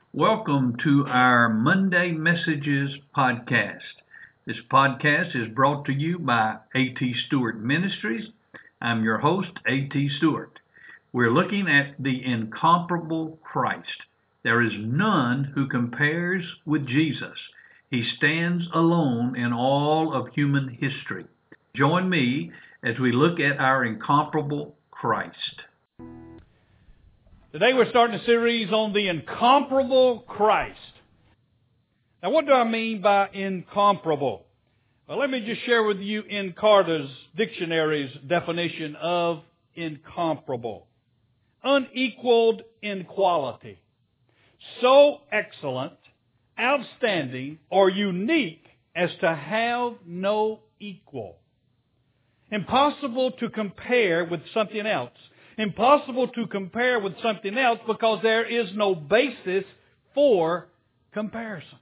Welcome to our Monday Messages podcast. This podcast is brought to you by A.T. Stewart Ministries. I'm your host, A.T. Stewart. We're looking at the incomparable Christ. There is none who compares with Jesus. He stands alone in all of human history. Join me as we look at our incomparable Christ. Today we're starting a series on the incomparable Christ. Now what do I mean by incomparable? Well, let me just share with you in Carter's dictionary's definition of incomparable. Unequaled in quality. So excellent, outstanding, or unique as to have no equal. Impossible to compare with something else. Impossible to compare with something else because there is no basis for comparison.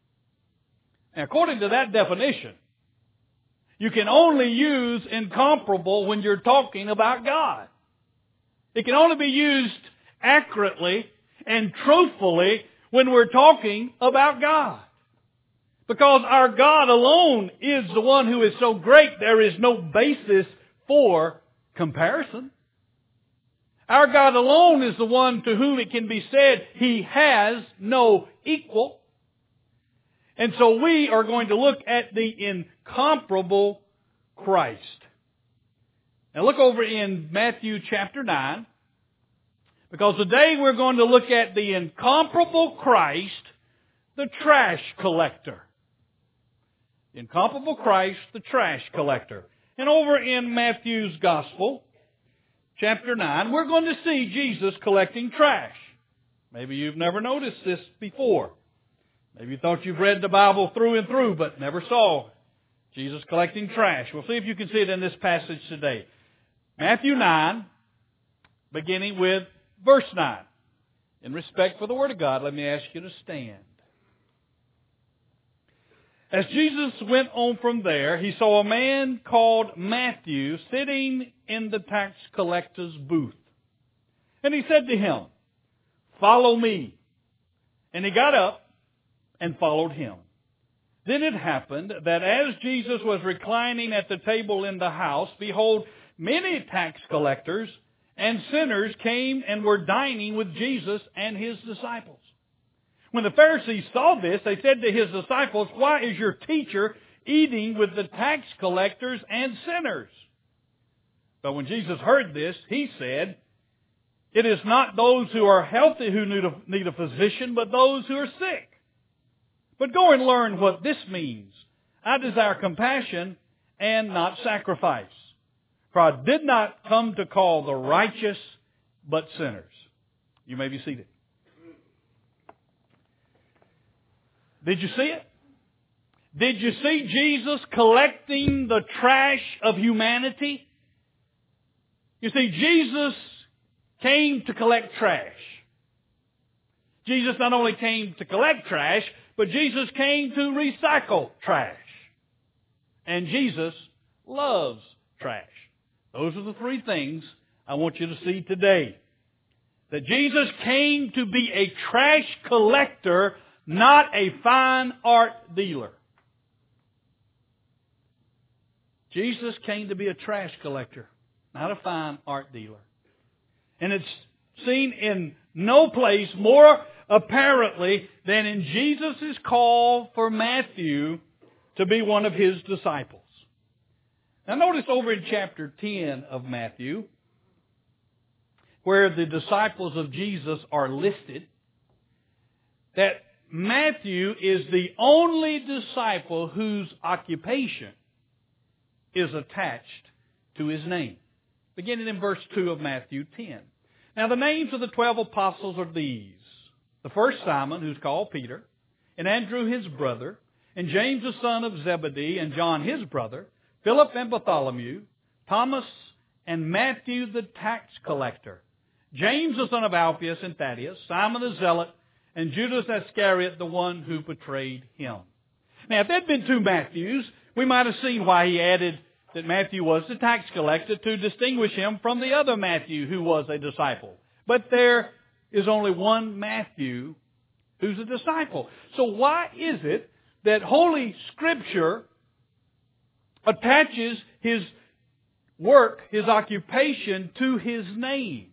Now, according to that definition, you can only use incomparable when you're talking about God. It can only be used accurately and truthfully when we're talking about God. Because our God alone is the one who is so great, there is no basis for comparison. Our God alone is the one to whom it can be said He has no equal. And so we are going to look at the incomparable Christ. Now look over in Matthew chapter 9. Because today we're going to look at the incomparable Christ, the trash collector. The incomparable Christ, the trash collector. And over in Matthew's Gospel, chapter 9, we're going to see Jesus collecting trash. Maybe you've never noticed this before. Maybe you thought you've read the Bible through and through, but never saw Jesus collecting trash. We'll see if you can see it in this passage today. Matthew 9, beginning with verse 9. In respect for the Word of God, let me ask you to stand. As Jesus went on from there, he saw a man called Matthew sitting in the tax collector's booth. And he said to him, "Follow me." And he got up and followed him. Then it happened that as Jesus was reclining at the table in the house, behold, many tax collectors and sinners came and were dining with Jesus and His disciples. When the Pharisees saw this, they said to His disciples, "Why is your teacher eating with the tax collectors and sinners?" But when Jesus heard this, He said, "It is not those who are healthy who need a physician, but those who are sick. But go and learn what this means. I desire compassion and not sacrifice. For I did not come to call the righteous, but sinners." You may be seated. Did you see it? Did you see Jesus collecting the trash of humanity? You see, Jesus came to collect trash. Jesus not only came to collect trash, but Jesus came to recycle trash. And Jesus loves trash. Those are the three things I want you to see today. That Jesus came to be a trash collector, not a fine art dealer. Jesus came to be a trash collector, not a fine art dealer. And it's seen in no place more apparently than in Jesus' call for Matthew to be one of His disciples. Now notice over in chapter 10 of Matthew, where the disciples of Jesus are listed, that Matthew is the only disciple whose occupation is attached to his name. Beginning in verse 2 of Matthew 10. Now the names of the 12 apostles are these. The first Simon, who's called Peter, and Andrew his brother, and James the son of Zebedee, and John his brother, Philip and Bartholomew, Thomas and Matthew the tax collector, James the son of Alphaeus and Thaddeus, Simon the zealot, and Judas Iscariot, the one who betrayed Him. Now, if there had been two Matthews, we might have seen why he added that Matthew was the tax collector to distinguish him from the other Matthew who was a disciple. But there is only one Matthew who's a disciple. So why is it that Holy Scripture attaches His work, His occupation, to His name?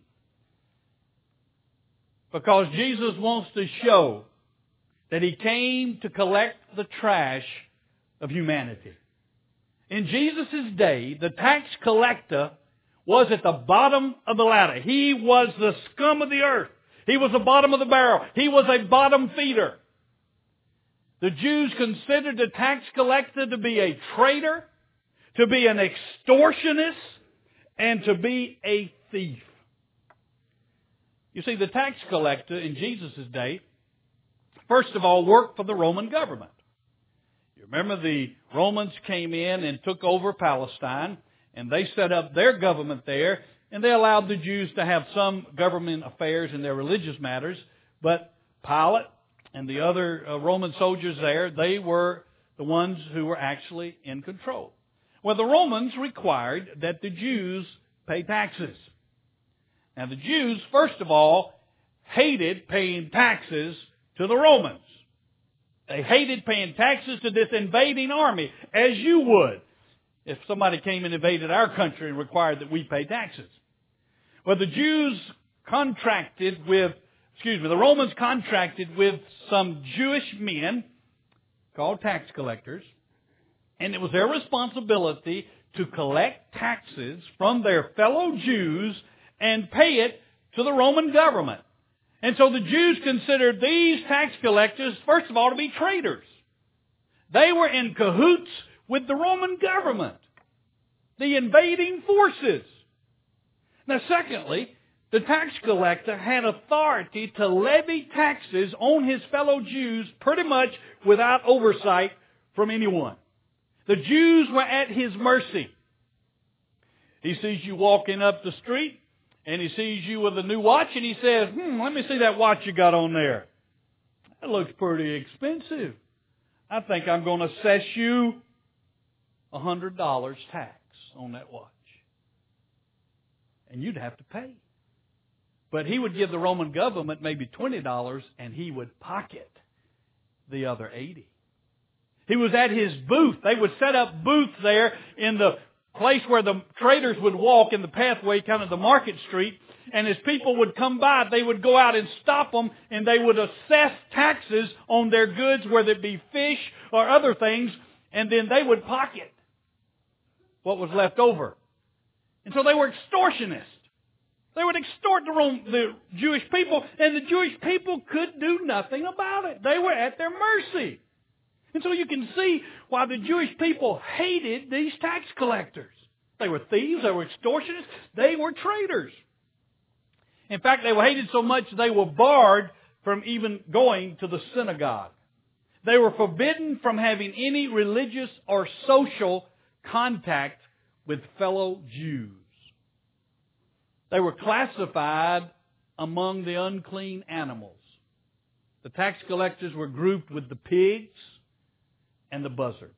Because Jesus wants to show that He came to collect the trash of humanity. In Jesus' day, the tax collector was at the bottom of the ladder. He was the scum of the earth. He was the bottom of the barrel. He was a bottom feeder. The Jews considered the tax collector to be a traitor, to be an extortionist, and to be a thief. You see, the tax collector in Jesus' day, first of all, worked for the Roman government. You remember the Romans came in and took over Palestine, and they set up their government there, and they allowed the Jews to have some government affairs in their religious matters, but Pilate and the other Roman soldiers there, they were the ones who were actually in control. Well, the Romans required that the Jews pay taxes. Now, the Jews, first of all, hated paying taxes to the Romans. They hated paying taxes to this invading army, as you would if somebody came and invaded our country and required that we pay taxes. Well, the Romans contracted with some Jewish men called tax collectors, and it was their responsibility to collect taxes from their fellow Jews and pay it to the Roman government. And so the Jews considered these tax collectors, first of all, to be traitors. They were in cahoots with the Roman government, the invading forces. Now, secondly, the tax collector had authority to levy taxes on his fellow Jews pretty much without oversight from anyone. The Jews were at his mercy. He sees you walking up the street, and he sees you with a new watch, and he says, let me see that watch you got on there. That looks pretty expensive. I think I'm going to assess you $100 tax on that watch. And you'd have to pay. But he would give the Roman government maybe $20, and he would pocket the other $80. He was at his booth. They would set up booths there in the place where the traders would walk in the pathway, kind of the market street. And as people would come by, they would go out and stop them, and they would assess taxes on their goods, whether it be fish or other things, and then they would pocket what was left over. And so they were extortionists. They would extort the Jewish people, and the Jewish people could do nothing about it. They were at their mercy. And so you can see why the Jewish people hated these tax collectors. They were thieves, they were extortionists, they were traitors. In fact, they were hated so much they were barred from even going to the synagogue. They were forbidden from having any religious or social contact with fellow Jews. They were classified among the unclean animals. The tax collectors were grouped with the pigs and the buzzards.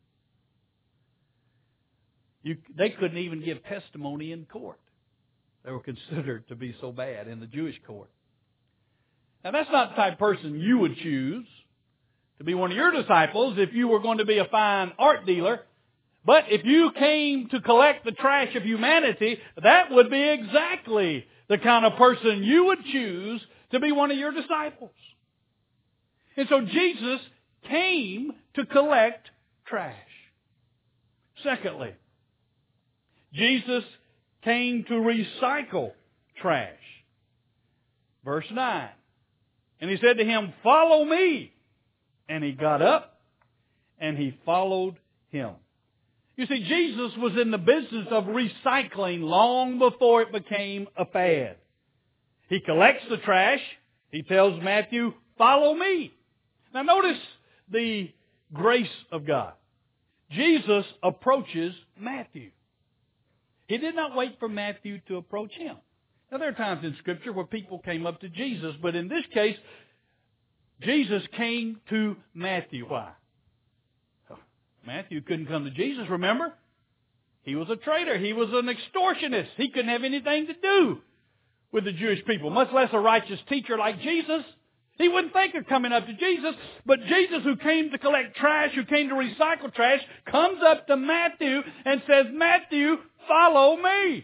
They couldn't even give testimony in court. They were considered to be so bad in the Jewish court. Now, that's not the type of person you would choose to be one of your disciples if you were going to be a fine art dealer. But if you came to collect the trash of humanity, that would be exactly the kind of person you would choose to be one of your disciples. And so Jesus came to collect trash. Secondly, Jesus came to recycle trash. Verse 9. And he said to him, "Follow me." And he got up and he followed him. You see, Jesus was in the business of recycling long before it became a fad. He collects the trash. He tells Matthew, "Follow me." Now notice the grace of God. Jesus approaches Matthew. He did not wait for Matthew to approach him. Now there are times in Scripture where people came up to Jesus, but in this case, Jesus came to Matthew. Why? Matthew couldn't come to Jesus, remember? He was a traitor. He was an extortionist. He couldn't have anything to do with the Jewish people, much less a righteous teacher like Jesus. He wouldn't think of coming up to Jesus, but Jesus, who came to collect trash, who came to recycle trash, comes up to Matthew and says, Matthew, follow me.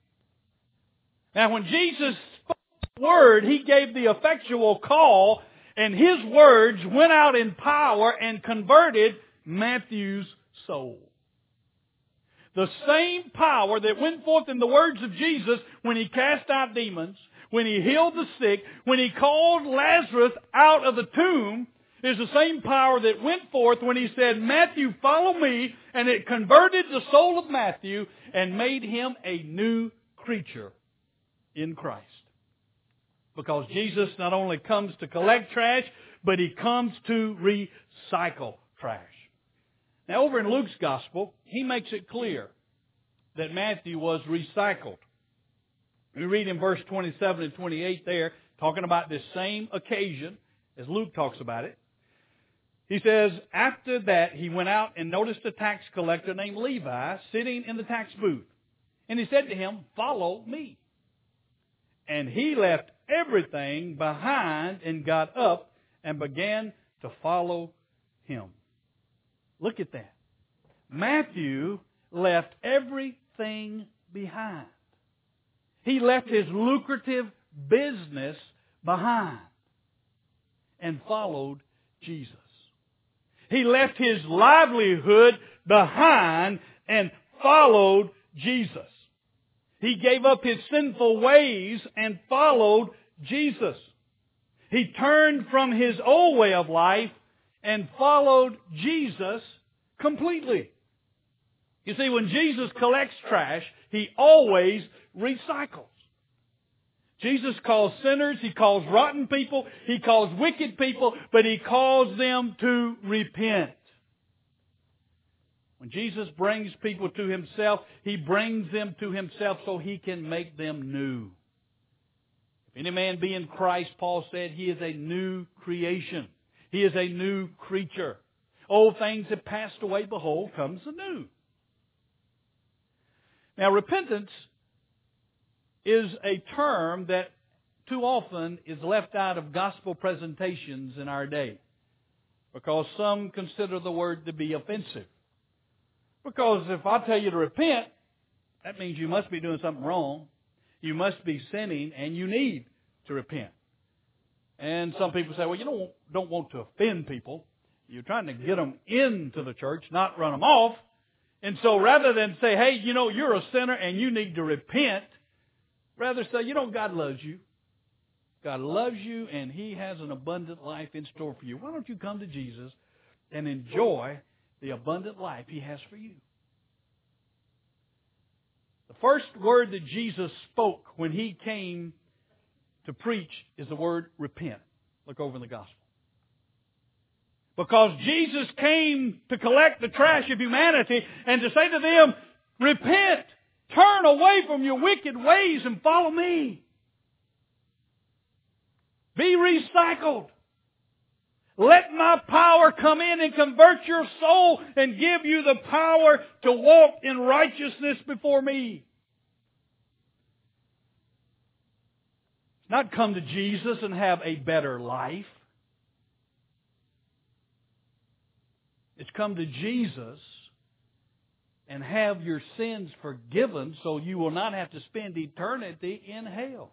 Now, when Jesus spoke the word, He gave the effectual call, and His words went out in power and converted Matthew's soul. The same power that went forth in the words of Jesus when He cast out demons, when He healed the sick, when He called Lazarus out of the tomb, is the same power that went forth when He said, Matthew, follow me, and it converted the soul of Matthew and made him a new creature in Christ. Because Jesus not only comes to collect trash, but He comes to recycle trash. Now, over in Luke's Gospel, he makes it clear that Matthew was recycled. We read in verse 27 and 28 there, talking about this same occasion, as Luke talks about it. He says, after that he went out and noticed a tax collector named Levi sitting in the tax booth. And he said to him, follow me. And he left everything behind and got up and began to follow him. Look at that. Matthew left everything behind. He left his lucrative business behind and followed Jesus. He left his livelihood behind and followed Jesus. He gave up his sinful ways and followed Jesus. He turned from his old way of life and followed Jesus completely. You see, when Jesus collects trash, He always recycles. Jesus calls sinners, He calls rotten people, He calls wicked people, but He calls them to repent. When Jesus brings people to Himself, He brings them to Himself so He can make them new. If any man be in Christ, Paul said, he is a new creation. He is a new creature. Old things have passed away, behold, comes the new. Now, repentance is a term that too often is left out of gospel presentations in our day, because some consider the word to be offensive. Because if I tell you to repent, that means you must be doing something wrong. You must be sinning, and you need to repent. And some people say, well, you don't want to offend people. You're trying to get them into the church, not run them off. And so rather than say, hey, you're a sinner and you need to repent, rather say, God loves you. God loves you and He has an abundant life in store for you. Why don't you come to Jesus and enjoy the abundant life He has for you? The first word that Jesus spoke when He came to preach is the word repent. Look over in the gospel. Because Jesus came to collect the trash of humanity and to say to them, repent, turn away from your wicked ways and follow me. Be recycled. Let my power come in and convert your soul and give you the power to walk in righteousness before me. Not come to Jesus and have a better life. It's come to Jesus and have your sins forgiven so you will not have to spend eternity in hell.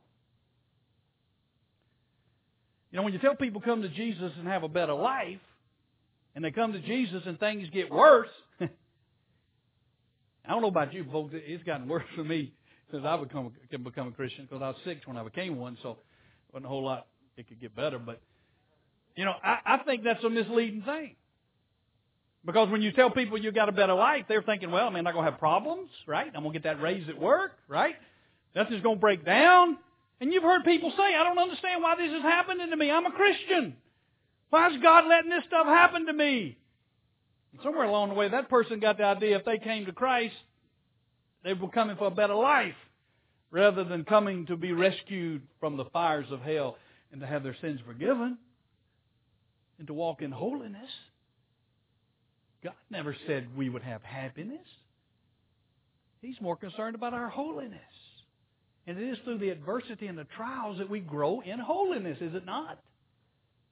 When you tell people come to Jesus and have a better life, and they come to Jesus and things get worse, I don't know about you folks, it's gotten worse for me since I've become a Christian, because I was 6 when I became one, so it wasn't a whole lot it could get better. But, I think that's a misleading thing. Because when you tell people you got a better life, they're thinking, well, I'm not going to have problems, right? I'm going to get that raise at work, right? Nothing's going to break down. And you've heard people say, I don't understand why this is happening to me. I'm a Christian. Why is God letting this stuff happen to me? And somewhere along the way, that person got the idea if they came to Christ, they were coming for a better life rather than coming to be rescued from the fires of hell and to have their sins forgiven and to walk in holiness. God never said we would have happiness. He's more concerned about our holiness. And it is through the adversity and the trials that we grow in holiness, is it not?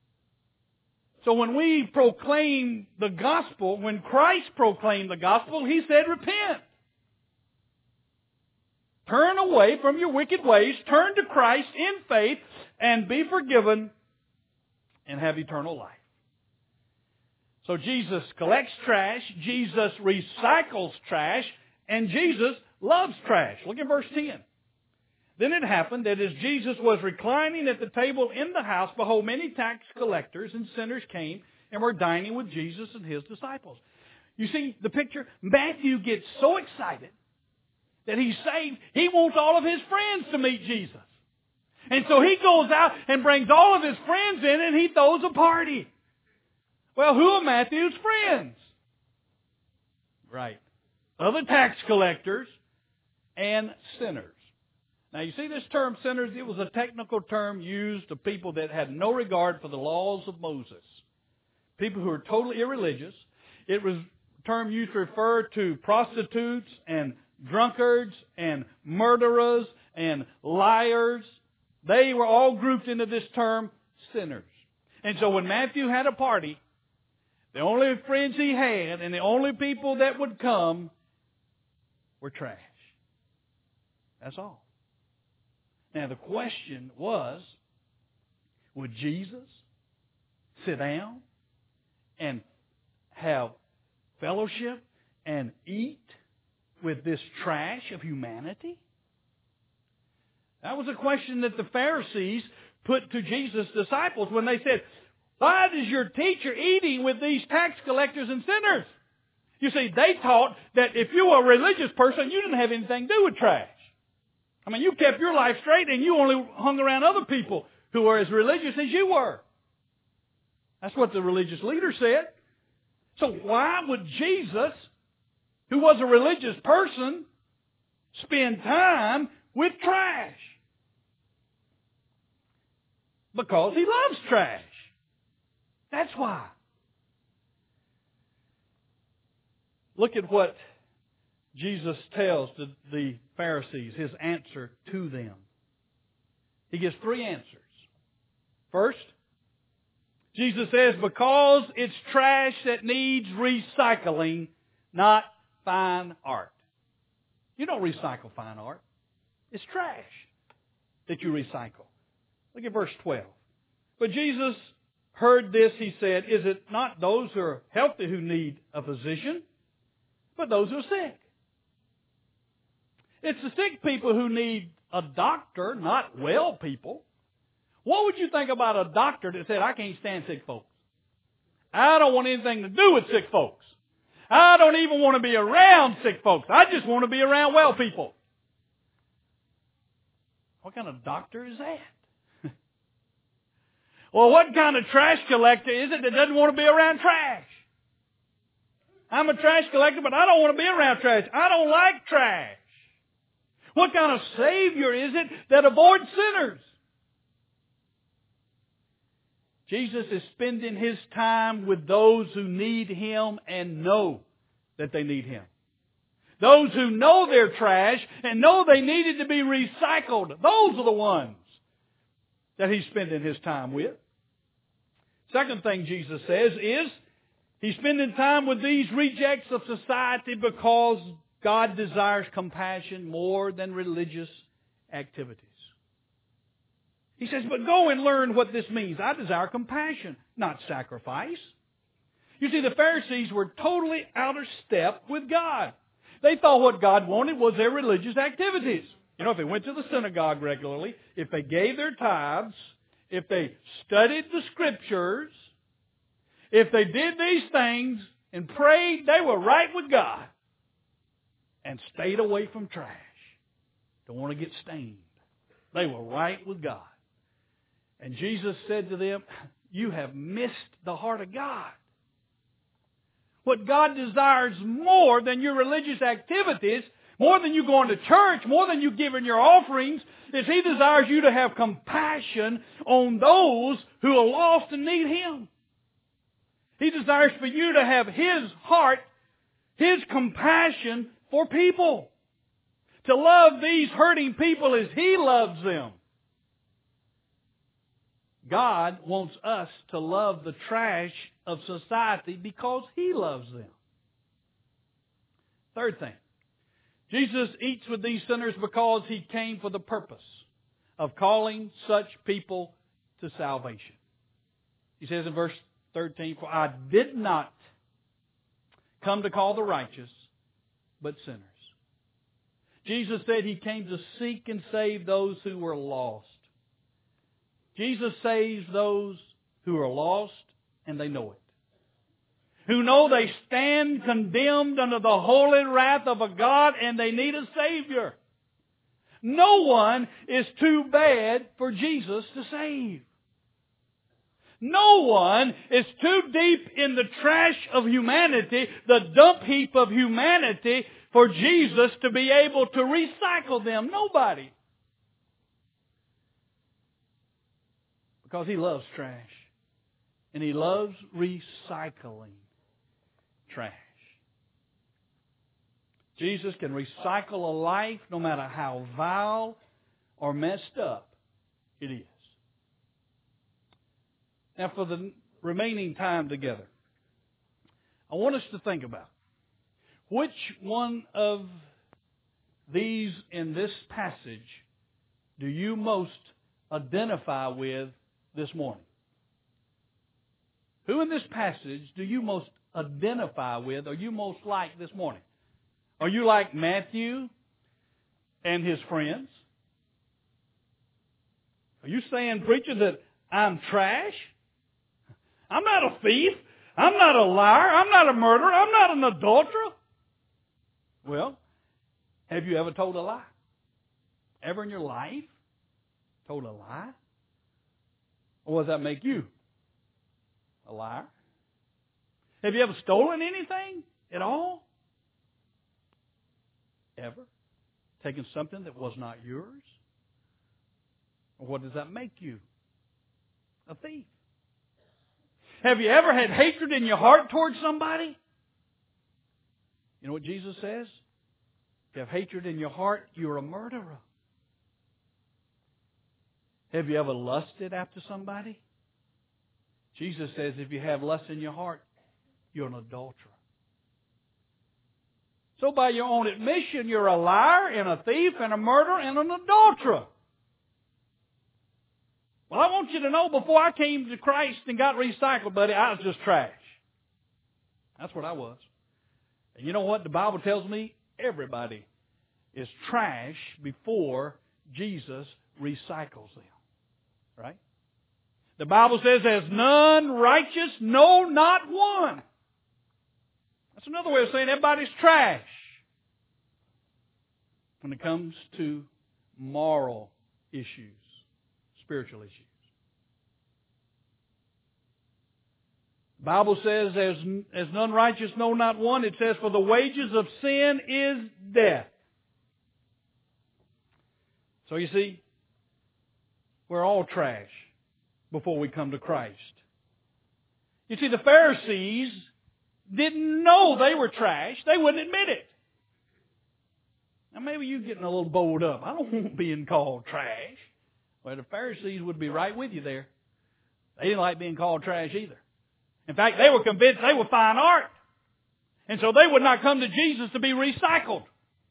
So when we proclaim the gospel, when Christ proclaimed the gospel, He said, repent. Turn away from your wicked ways, turn to Christ in faith, and be forgiven, and have eternal life. So Jesus collects trash, Jesus recycles trash, and Jesus loves trash. Look at verse 10. Then it happened that as Jesus was reclining at the table in the house, behold, many tax collectors and sinners came and were dining with Jesus and His disciples. You see the picture? Matthew gets so excited that he's saved, he wants all of his friends to meet Jesus. And so he goes out and brings all of his friends in and he throws a party. Well, who are Matthew's friends? Right. Other tax collectors and sinners. Now you see this term sinners, it was a technical term used of people that had no regard for the laws of Moses. People who were totally irreligious. It was a term used to refer to prostitutes and drunkards and murderers and liars. They were all grouped into this term sinners. And so when Matthew had a party, the only friends he had and the only people that would come were trash. That's all. Now the question was, would Jesus sit down and have fellowship and eat with this trash of humanity? That was a question that the Pharisees put to Jesus' disciples when they said, why is your teacher eating with these tax collectors and sinners? You see, they taught that if you were a religious person, you didn't have anything to do with trash. I mean, you kept your life straight and you only hung around other people who were as religious as you were. That's what the religious leader said. So why would Jesus, who was a religious person, spend time with trash? Because He loves trash. That's why. Look at what Jesus tells the Pharisees, His answer to them. He gives three answers. First, Jesus says, because it's trash that needs recycling, not fine art. You don't recycle fine art. It's trash that you recycle. Look at verse 12. But Jesus heard this, He said, is it not those who are healthy who need a physician, but those who are sick? It's the sick people who need a doctor, not well people. What would you think about a doctor that said, I can't stand sick folks? I don't want anything to do with sick folks. I don't even want to be around sick folks. I just want to be around well people. What kind of doctor is that? Well, what kind of trash collector is it that doesn't want to be around trash? I'm a trash collector, but I don't want to be around trash. I don't like trash. What kind of Savior is it that avoids sinners? Jesus is spending His time with those who need Him and know that they need Him. Those who know they're trash and know they needed to be recycled. Those are the ones that He's spending His time with. Second thing Jesus says is He's spending time with these rejects of society because God desires compassion more than religious activities. He says, but go and learn what this means. I desire compassion, not sacrifice. You see, the Pharisees were totally out of step with God. They thought what God wanted was their religious activities. You know, if they went to the synagogue regularly, if they gave their tithes, if they studied the Scriptures, if they did these things and prayed, they were right with God. And stayed away from trash. Don't want to get stained. They were right with God. And Jesus said to them, you have missed the heart of God. What God desires more than your religious activities, more than you going to church, more than you giving your offerings, is He desires you to have compassion on those who are lost and need Him. He desires for you to have His heart, His compassion for people. To love these hurting people as He loves them. God wants us to love the trash of society because He loves them. Third thing, Jesus eats with these sinners because He came for the purpose of calling such people to salvation. He says in verse 13, "For I did not come to call the righteous, but sinners." Jesus said He came to seek and save those who were lost. Jesus saves those who are lost, and they know it. Who know they stand condemned under the holy wrath of a God, and they need a Savior. No one is too bad for Jesus to save. No one is too deep in the trash of humanity, the dump heap of humanity, for Jesus to be able to recycle them. Nobody. Because He loves trash. And He loves recycling trash. Jesus can recycle a life no matter how vile or messed up it is. Now, for the remaining time together, I want us to think about which one of these in this passage do you most identify with this morning? Who in this passage do you most identify with, or you most like this morning? Are you like Matthew and his friends? Are you saying, preacher, that I'm trash? I'm not a thief. I'm not a liar. I'm not a murderer. I'm not an adulterer. Well, have you ever told a lie? Ever in your life told a lie? Or does that make you a liar? Have you ever stolen anything at all? Ever? Taken something that was not yours? Or what does that make you? A thief. Have you ever had hatred in your heart towards somebody? You know what Jesus says? If you have hatred in your heart, you're a murderer. Have you ever lusted after somebody? Jesus says if you have lust in your heart, you're an adulterer. So by your own admission, you're a liar and a thief and a murderer and an adulterer. Well, I want you to know before I came to Christ and got recycled, buddy, I was just trash. That's what I was. And you know what? The Bible tells me everybody is trash before Jesus recycles them. Right? The Bible says there's none righteous, no, not one. That's another way of saying everybody's trash when it comes to moral issues, spiritual issues. The Bible says as none righteous, no, not one. It says for the wages of sin is death. So you see, we're all trash before we come to Christ. You see, the Pharisees didn't know they were trash. They wouldn't admit it. Now maybe you're getting a little bowled up. I don't want being called trash. Well, the Pharisees would be right with you there. They didn't like being called trash either. In fact, they were convinced they were fine art. And so they would not come to Jesus to be recycled.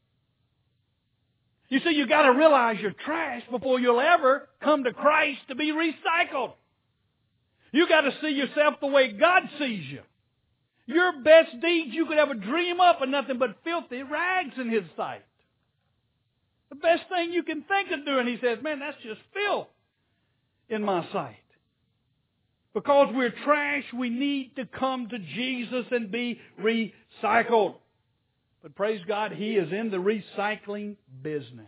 You see, you've got to realize you're trash before you'll ever come to Christ to be recycled. You've got to see yourself the way God sees you. Your best deeds you could ever dream up are nothing but filthy rags in His sight. The best thing you can think of doing, He says, man, that's just filth in my sight. Because we're trash, we need to come to Jesus and be recycled. But praise God, He is in the recycling business.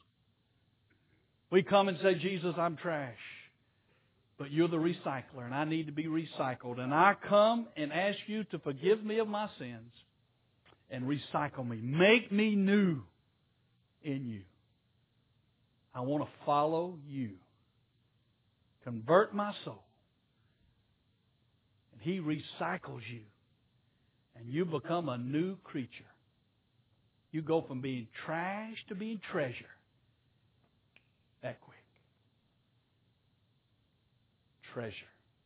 We come and say, Jesus, I'm trash. But you're the recycler, and I need to be recycled. And I come and ask you to forgive me of my sins and recycle me. Make me new in you. I want to follow you. Convert my soul. And He recycles you. And you become a new creature. You go from being trash to being treasure. That quick. treasure.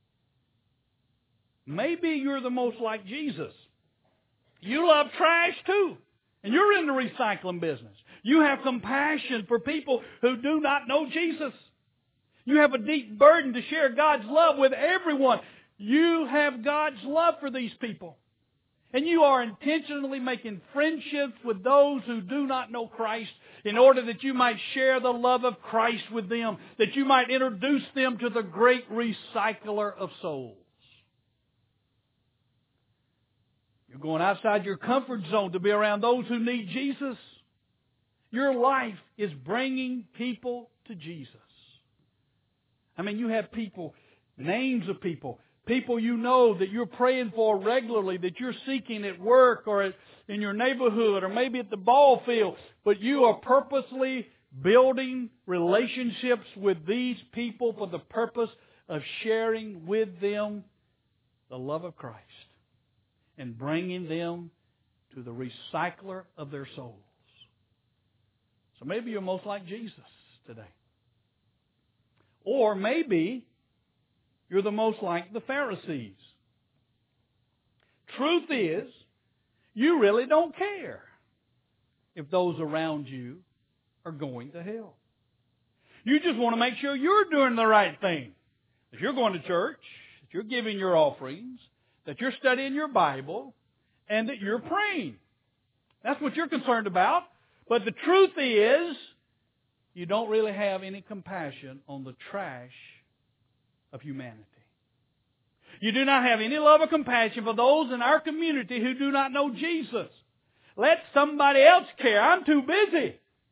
Maybe you're the most like Jesus. You love trash too. And you're in the recycling business. You have compassion for people who do not know Jesus. You have a deep burden to share God's love with everyone. You have God's love for these people. And you are intentionally making friendships with those who do not know Christ in order that you might share the love of Christ with them, that you might introduce them to the great recycler of souls. You're going outside your comfort zone to be around those who need Jesus. Your life is bringing people to Jesus. I mean, you have people, names of people you know that you're praying for regularly, that you're seeking at work or in your neighborhood or maybe at the ball field. But you are purposely building relationships with these people for the purpose of sharing with them the love of Christ and bringing them to the recycler of their souls. So maybe you're most like Jesus today. Or maybe you're the most like the Pharisees. Truth is, you really don't care if those around you are going to hell. You just want to make sure you're doing the right thing. That you're going to church, that you're giving your offerings, that you're studying your Bible, and that you're praying. That's what you're concerned about. But the truth is, you don't really have any compassion on the trash of humanity. You do not have any love or compassion for those in our community who do not know Jesus. Let somebody else care. I'm too busy.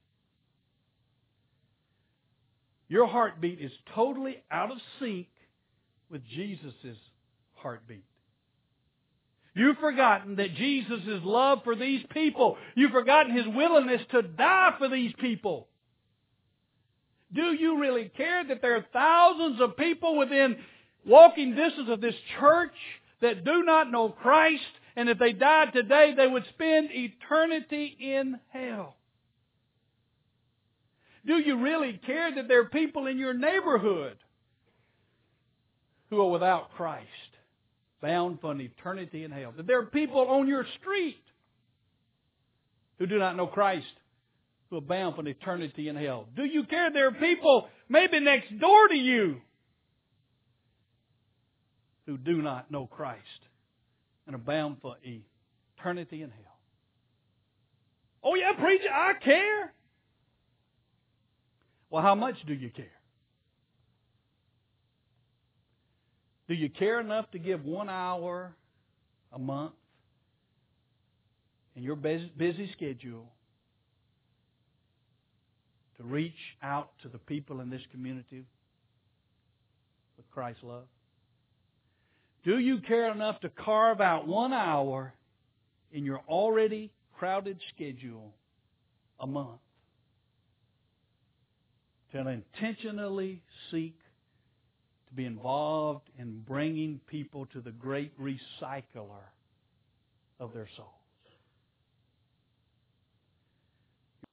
Your heartbeat is totally out of sync with Jesus' heartbeat. You've forgotten that Jesus' love for these people. You've forgotten His willingness to die for these people. Do you really care that there are thousands of people within walking distance of this church that do not know Christ, and if they died today, they would spend eternity in hell? Do you really care that there are people in your neighborhood who are without Christ, bound for an eternity in hell? That there are people on your street who do not know Christ, who are bound for an eternity in hell? Do you care there are people maybe next door to you who do not know Christ and are bound for eternity in hell? Oh yeah, preacher, I care. Well, how much do you care? Do you care enough to give 1 hour a month in your busy schedule to reach out to the people in this community with Christ's love? Do you care enough to carve out 1 hour in your already crowded schedule a month to intentionally seek to be involved in bringing people to the great recycler of their souls?